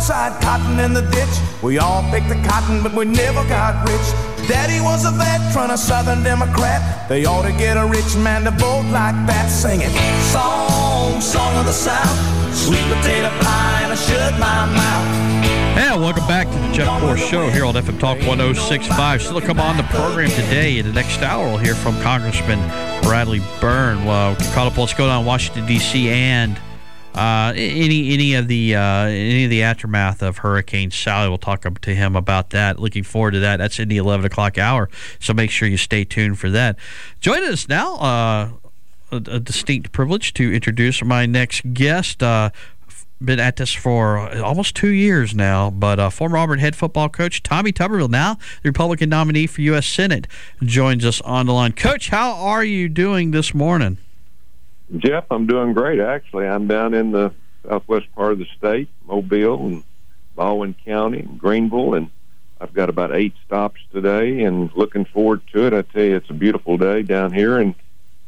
outside, cotton in the ditch. We all picked the cotton, but we never got rich. Daddy was a veteran, a Southern Democrat. They ought to get a rich man to vote like that. Singing, song of the South, sweet potato pie, and I shut my mouth. Yeah, welcome back to the Jeff Poor Show here on FM Talk 106.5. Still to come on the program today. In the next hour, we'll hear from Congressman Bradley Byrne. Caught up what's going on in Washington, D.C. and any of the aftermath of Hurricane Sally. We'll talk to him about that. Looking forward to that. That's in the 11 o'clock hour, so make sure you stay tuned for that. Joining us now, a distinct privilege to introduce my next guest. Been at this for almost 2 years now, but former Auburn head football coach Tommy Tuberville, now the Republican nominee for U.S. Senate, joins us on the line. Coach, how are you doing this morning? Jeff, I'm doing great, actually. I'm down in the southwest part of the state, Mobile and Baldwin County and Greenville, and I've got about 8 stops today and looking forward to it. I tell you, it's a beautiful day down here, and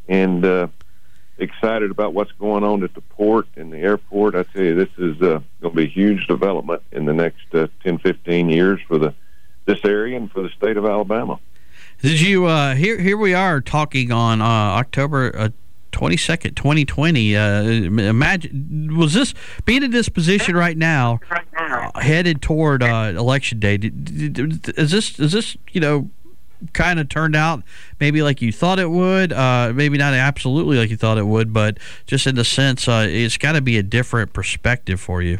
excited about what's going on at the port and the airport. I tell you, this is going to be a huge development in the next 10, 15 years for this area and for the state of Alabama. Did you here we are talking on October 22nd, 2020. Imagine, was this being in this position right now, headed toward election day? Is this kind of turned out maybe like you thought it would, maybe not absolutely like you thought it would, but just in the sense it's got to be a different perspective for you?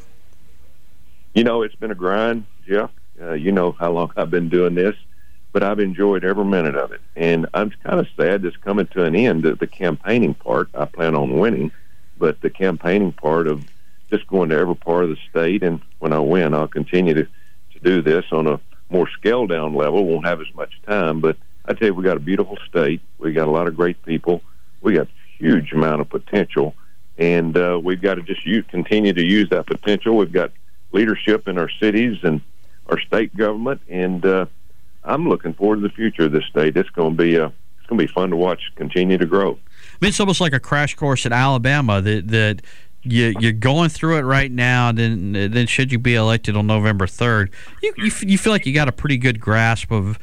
It's been a grind, Jeff. You know how long I've been doing this, but I've enjoyed every minute of it. And I'm kind of sad it's coming to an end. The campaigning part, I plan on winning, but the campaigning part of just going to every part of the state, and when I win, I'll continue to do this on a more scaled down level. Won't have as much time, but I tell you, we got a beautiful state. We got a lot of great people. We got a huge amount of potential, and we've got to just continue to use that potential. We've got leadership in our cities and our state government, and I'm looking forward to the future of this state. It's going to be fun to watch continue to grow. I mean, it's almost like a crash course in Alabama that you're going through it right now. Then should you be elected on November 3rd, you feel like you got a pretty good grasp of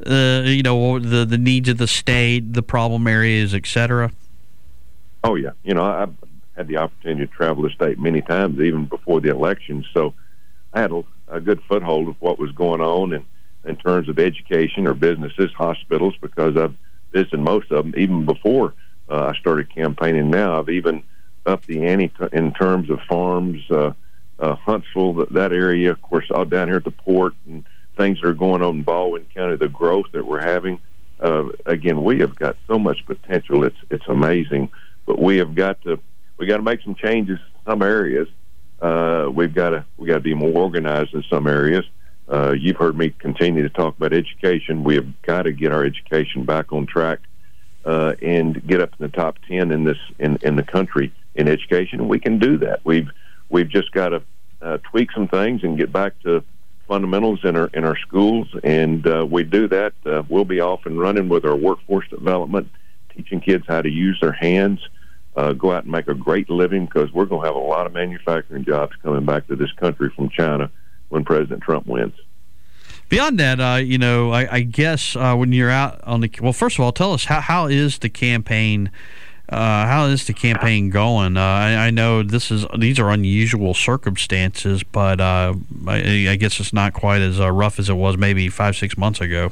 the needs of the state, the problem areas, etc. Oh yeah, I've had the opportunity to travel the state many times, even before the election. So I had a good foothold of what was going on in terms of education or businesses, hospitals, because I've visited most of them even before I started campaigning. Now I've even up the ante in terms of farms, Huntsville, that area, of course, all down here at the port, and things that are going on in Baldwin County, the growth that we're having. Again, we have got so much potential. It's amazing, but we got to make some changes in some areas. We got to be more organized in some areas. You've heard me continue to talk about education. We have got to get our education back on track and get up in the top 10 in the country in education. And we can do that. We've just got to tweak some things and get back to fundamentals in our schools. And we do that. We'll be off and running with our workforce development, teaching kids how to use their hands, go out and make a great living, because we're going to have a lot of manufacturing jobs coming back to this country from China when President Trump wins. Beyond that, I guess when you're out on first of all, tell us how is the campaign? How is the campaign going? I know these are unusual circumstances, but I guess it's not quite as rough as it was maybe 5-6 months ago.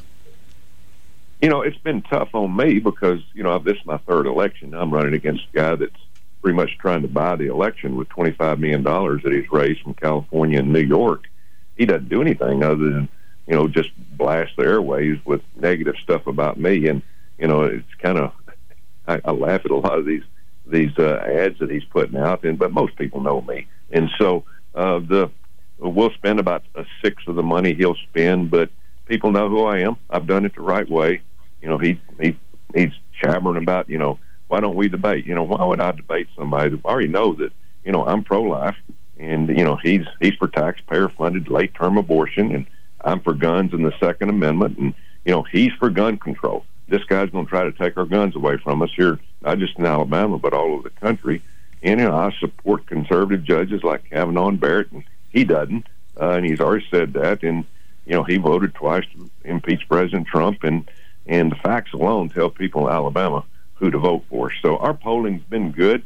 It's been tough on me because this is my third election. I'm running against a guy that's pretty much trying to buy the election with $25 million that he's raised from California and New York. He doesn't do anything other than just blast the airwaves with negative stuff about me. And it's kind of, I laugh at a lot of these ads that he's putting out, but most people know me. And so we'll spend about a sixth of the money he'll spend, but people know who I am. I've done it the right way. He's jabbering about, why don't we debate? Why would I debate somebody? I already know that, I'm pro-life, and, he's for taxpayer-funded late-term abortion, and I'm for guns and the Second Amendment, and, he's for gun control. This guy's going to try to take our guns away from us here, not just in Alabama, but all over the country. And, I support conservative judges like Kavanaugh and Barrett, and he doesn't. and he's already said that. And he voted twice to impeach President Trump, and the facts alone tell people in Alabama who to vote for. So our polling's been good,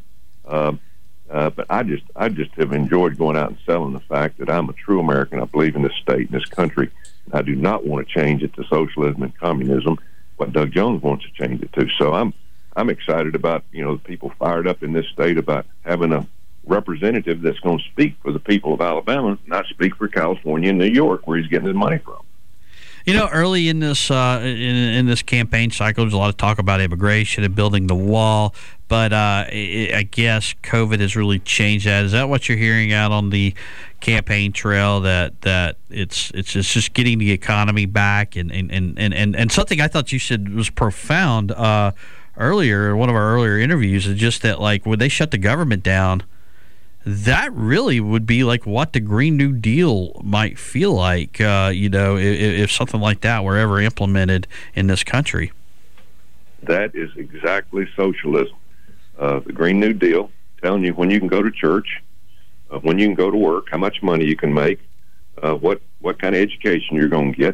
but I just have enjoyed going out and selling the fact that I'm a true American. I believe in this state and this country. And I do not want to change it to socialism and communism, what Doug Jones wants to change it to. So I'm excited about the people fired up in this state about having a representative that's going to speak for the people of Alabama, not speak for California and New York, where he's getting his money from. Early in this in this campaign cycle, there's a lot of talk about immigration and building the wall, but I guess COVID has really changed that. Is that what you're hearing out on the campaign trail? That it's just getting the economy back, and something I thought you said was profound earlier in one of our earlier interviews is just that, like, when they shut the government down, that really would be like what the Green New Deal might feel like, if something like that were ever implemented in this country. That is exactly socialism. The Green New Deal, telling you when you can go to church, when you can go to work, how much money you can make, what kind of education you're going to get.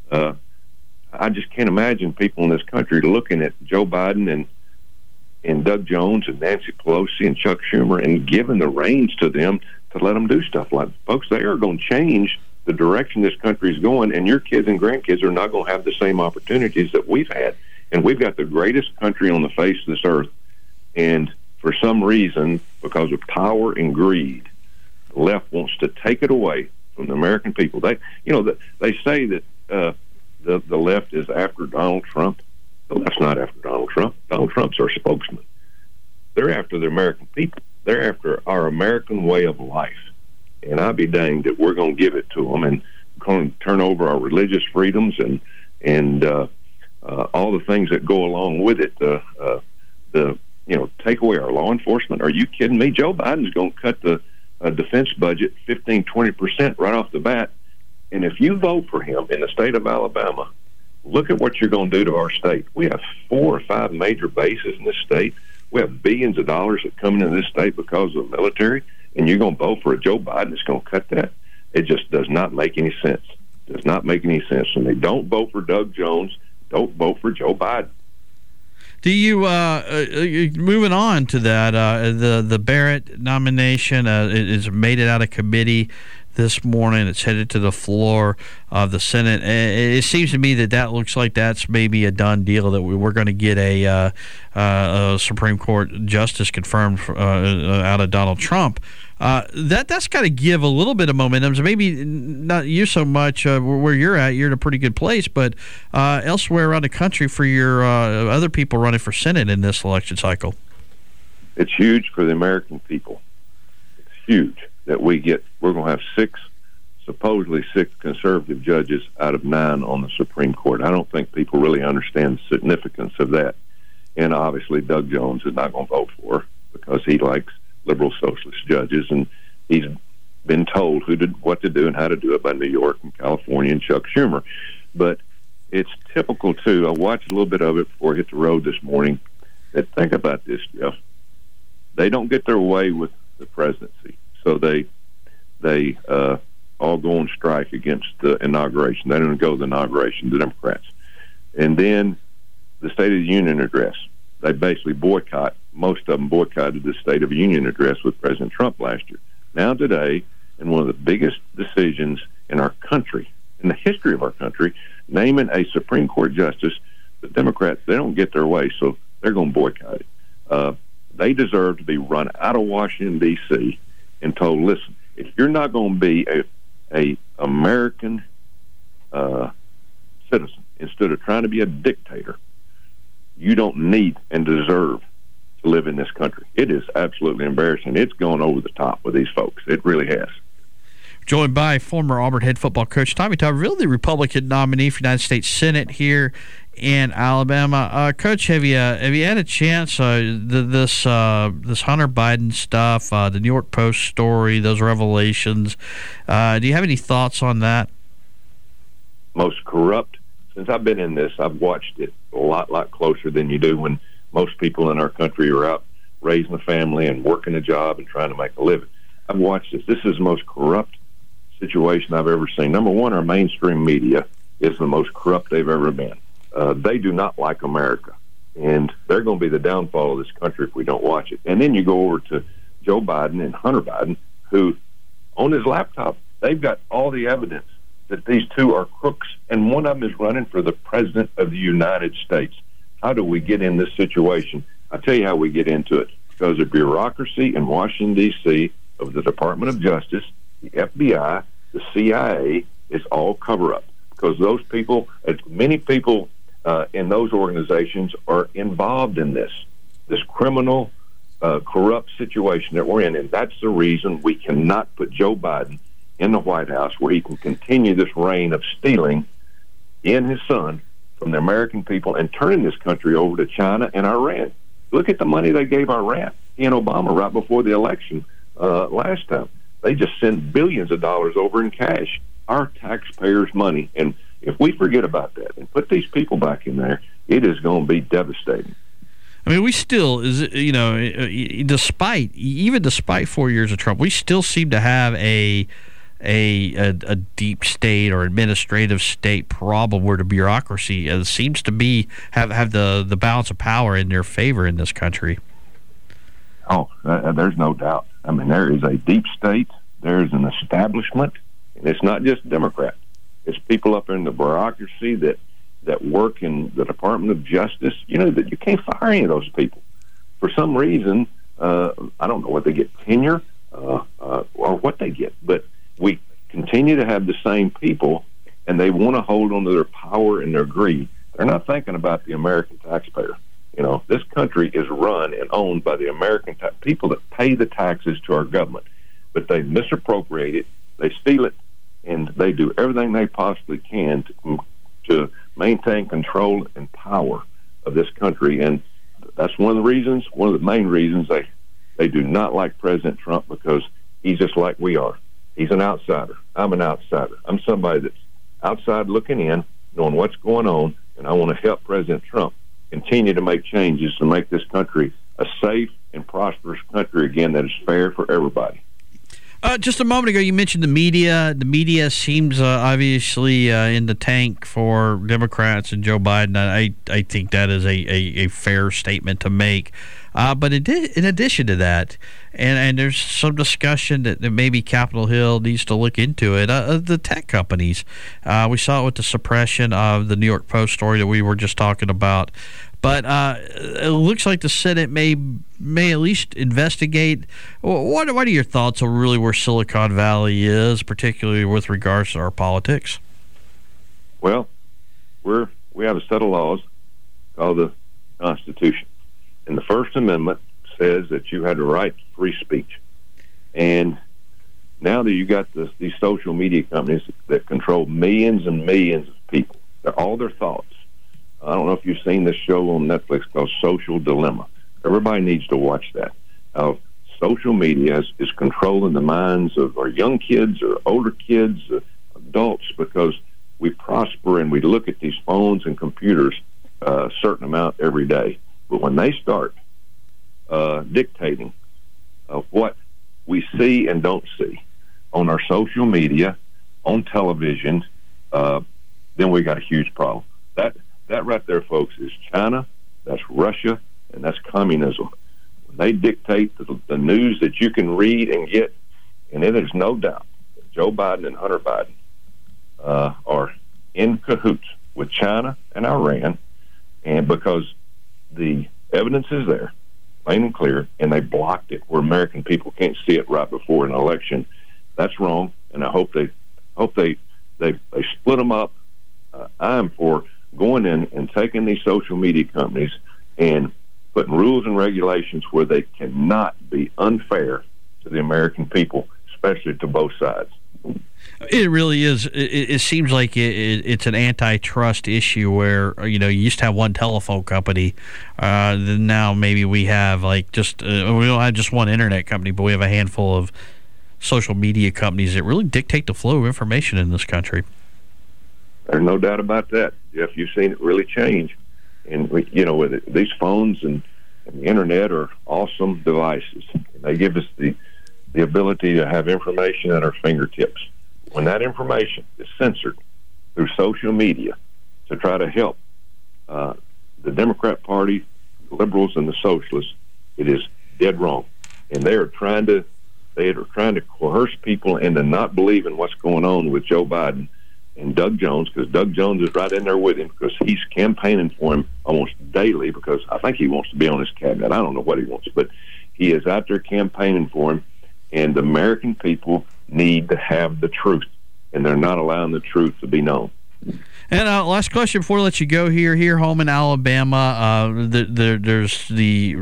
I just can't imagine people in this country looking at Joe Biden and Doug Jones and Nancy Pelosi and Chuck Schumer and giving the reins to them to let them do stuff like that. Folks, they are going to change the direction this country is going, and your kids and grandkids are not going to have the same opportunities that we've had. And we've got the greatest country on the face of this earth. And for some reason, because of power and greed, the left wants to take it away from the American people. They say that the left is after Donald Trump. Well, that's not after Donald Trump. Donald Trump's our spokesman. They're after the American people. They're after our American way of life. And I'd be danged that we're going to give it to them and going to turn over our religious freedoms and all the things that go along with it. Take away our law enforcement. Are you kidding me? Joe Biden's going to cut the defense budget 15-20% right off the bat. And if you vote for him in the state of Alabama, look at what you're going to do to our state. We have 4 or 5 major bases in this state. We have billions of dollars that come into this state because of the military, and you're going to vote for a Joe Biden that's going to cut that? It just does not make any sense. It does not make any sense. And they don't vote for Doug Jones. Don't vote for Joe Biden. Do you, moving on to that, the Barrett nomination is made it out of committee this morning. It's headed to the floor of the Senate. It seems to me that looks like that's maybe a done deal, that we're going to get a Supreme Court justice confirmed out of Donald Trump. That's got to give a little bit of momentum. So maybe not you so much where you're at. You're in a pretty good place, but elsewhere around the country for your other people running for Senate in this election cycle. It's huge for the American people. It's huge that we're going to have supposedly six conservative judges out of 9 on the Supreme Court. I don't think people really understand the significance of that. And obviously Doug Jones is not going to vote for her because he likes liberal socialist judges, and he's been told what to do and how to do it by New York and California and Chuck Schumer. But it's typical, too. I watched a little bit of it before I hit the road this morning. Think about this, Jeff. They don't get their way with the presidency, so they all go on strike against the inauguration. They don't go to the inauguration, the Democrats. And then the State of the Union address. They basically boycott. Most of them boycotted the State of the Union address with President Trump last year. Now today, in one of the biggest decisions in our country, in the history of our country, naming a Supreme Court justice, the Democrats, they don't get their way, so they're going to boycott it. They deserve to be run out of Washington, D.C. and told, listen, if you're not going to be a American citizen, instead of trying to be a dictator, you don't need and deserve to live in this country. It is absolutely embarrassing. It's gone over the top with these folks. It really has. Joined by former Auburn head football coach Tommy Tuberville, the Republican nominee for United States Senate here in Alabama. Coach, have you had a chance? This Hunter Biden stuff, the New York Post story, those revelations. Do you have any thoughts on that? Most corrupt. Since I've been in this, I've watched it a lot closer than you do when most people in our country are out raising a family and working a job and trying to make a living. I've watched this. This is the most corrupt situation I've ever seen. Number one, our mainstream media is the most corrupt they've ever been. They do not like America, and they're going to be the downfall of this country if we don't watch it. And then you go over to Joe Biden and Hunter Biden, who, on his laptop, they've got all the evidence that these two are crooks, and one of them is running for the President of the United States. How do we get in this situation? I'll tell you how we get into it. Because of bureaucracy in Washington, D.C., of the Department of Justice, the FBI, the CIA, is all cover-up. Because those people, many people in those organizations are involved in this criminal, corrupt situation that we're in. And that's the reason we cannot put Joe Biden in the White House, where he can continue this reign of stealing in his son from the American people and turning this country over to China and Iran. Look at the money they gave Iran. He and Obama right before the election last time. They just sent billions of dollars over in cash, our taxpayers' money. And if we forget about that and put these people back in there, it is going to be devastating. I mean, we still, despite 4 years of Trump, we still seem to have a deep state or administrative state problem where the bureaucracy seems to be have the balance of power in their favor in this country. Oh, there's no doubt. I mean, there is a deep state. There's an establishment, and it's not just Democrats. It's people up in the bureaucracy that work in the Department of Justice. You know that you can't fire any of those people for some reason. I don't know what they get, tenure or what they get, but we continue to have the same people, and they want to hold on to their power and their greed. They're not thinking about the American taxpayer. You know, this country is run and owned by the American people that pay the taxes to our government, but they misappropriate it, they steal it, and they do everything they possibly can to maintain control and power of this country. And that's one of the main reasons they do not like President Trump, because he's just like we are. He's an outsider. I'm an outsider. I'm somebody that's outside looking in, knowing what's going on, and I want to help President Trump continue to make changes to make this country a safe and prosperous country again that is fair for everybody. Just a moment ago, you mentioned the media. The media seems obviously in the tank for Democrats and Joe Biden. I think that is a fair statement to make. But in addition to that, and there's some discussion that maybe Capitol Hill needs to look into it, the tech companies. We saw it with the suppression of the New York Post story that we were just talking about. But it looks like the Senate may at least investigate. What are your thoughts on really where Silicon Valley is, particularly with regards to our politics? Well, we have a set of laws called the Constitution. And the First Amendment says that you had the right to free speech. And now that you got these social media companies that control millions and millions of people, all their thoughts. I don't know if you've seen this show on Netflix called Social Dilemma. Everybody needs to watch that. Social media is controlling the minds of our young kids or older kids, adults, because we prosper and we look at these phones and computers a certain amount every day. But when they start dictating what we see and don't see on our social media, on television, then we got a huge problem. That right there, folks, is China, that's Russia, and that's communism. When they dictate the news that you can read and get, and it is no doubt that Joe Biden and Hunter Biden are in cahoots with China and Iran, and because the evidence is there, plain and clear, and they blocked it where American people can't see it right before an election. That's wrong, and I hope they split them up. I'm for going in and taking these social media companies and putting rules and regulations where they cannot be unfair to the American people, especially to both sides. It really is. It seems like it's an antitrust issue where, you used to have one telephone company. Then now maybe we have we don't have just one internet company, but we have a handful of social media companies that really dictate the flow of information in this country. There's no doubt about that, Jeff. You've seen it really change. And, with these phones and the internet are awesome devices. And they give us the ability to have information at our fingertips. when that information is censored through social media to try to help the Democrat Party, the liberals, and the socialists, it is dead wrong. And they are trying to coerce people into not believing what's going on with Joe Biden and Doug Jones, because Doug Jones is right in there with him, because he's campaigning for him almost daily, because I think he wants to be on his cabinet. I don't know what he wants, but he is out there campaigning for him, and the American people need to have the truth, and they're not allowing the truth to be known. And last question before I let you go here home in Alabama, there's the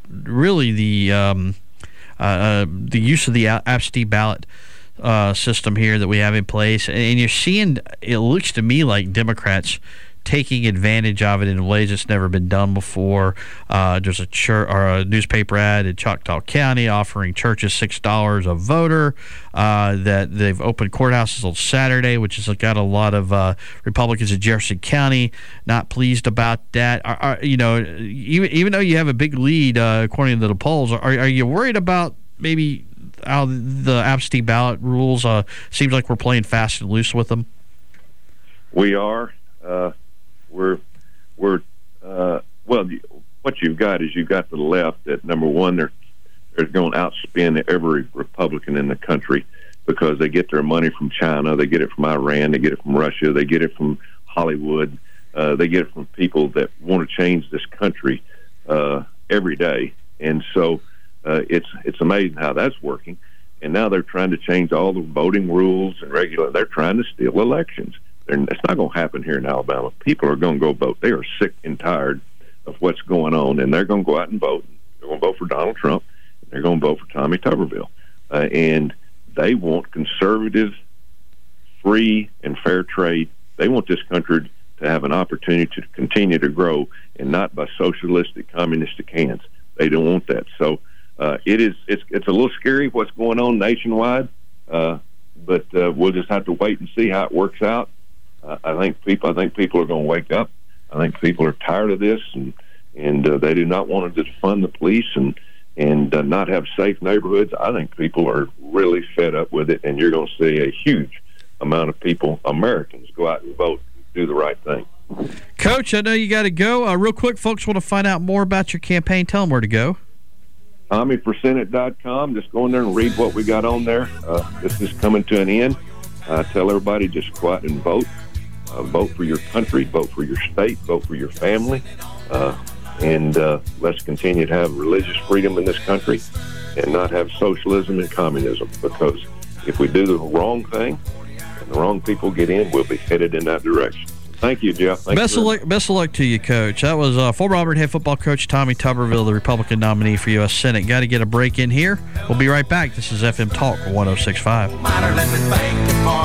use of the absentee ballot system here that we have in place, and you're seeing, it looks to me like Democrats taking advantage of it in ways that's never been done before. There's a newspaper ad in Choctaw County offering churches $6 a voter. That they've opened courthouses on Saturday, which has got a lot of Republicans in Jefferson County not pleased about that. Even though you have a big lead according to the polls, are you worried about maybe how the absentee ballot rules? Seems like we're playing fast and loose with them. We are. Well, what you've got is you've got the left that, number one, they're going to outspend every Republican in the country, because they get their money from China, they get it from Iran, they get it from Russia, they get it from Hollywood, they get it from people that want to change this country every day. And so it's amazing how that's working. And now they're trying to change all the voting rules and they're trying to steal elections. It's not going to happen here in Alabama. People are going to go vote. They are sick and tired of what's going on, and they're going to go out and vote. They're going to vote for Donald Trump. They're going to vote for Tommy Tuberville. And they want conservative, free, and fair trade. They want this country to have an opportunity to continue to grow, and not by socialistic, communistic hands. They don't want that. So it's a little scary what's going on nationwide, but we'll just have to wait and see how it works out. I think people are going to wake up. I think people are tired of this, and they do not want to defund the police and not have safe neighborhoods. I think people are really fed up with it, and you're going to see a huge amount of people, Americans, go out and vote and do the right thing. Coach, I know you got to go. Real quick, folks want to find out more about your campaign. Tell them where to go. TommyForSenate.com. Just go in there and read what we got on there. This is coming to an end. Tell everybody, just go out and vote. Vote for your country, vote for your state, vote for your family, and let's continue to have religious freedom in this country and not have socialism and communism, because if we do the wrong thing and the wrong people get in, we'll be headed in that direction. Thank you, Jeff. Best of luck to you, Coach. That was former Auburn head football coach Tommy Tuberville, the Republican nominee for U.S. Senate. Got to get a break in here. We'll be right back. This is FM Talk 106.5.